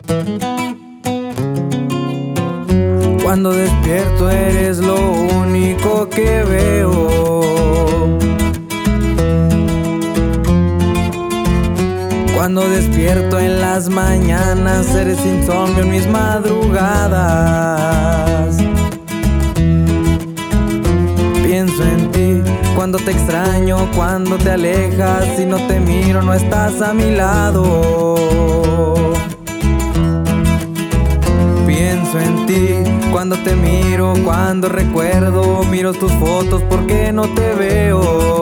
Cuando despierto eres lo único que veo. Cuando despierto en las mañanas eres insomnio en mis madrugadas. Pienso en ti cuando te extraño, cuando te alejas y no te miro, no estás a mi lado. Pienso en ti cuando te miro, cuando recuerdo, miro tus fotos porque no te veo.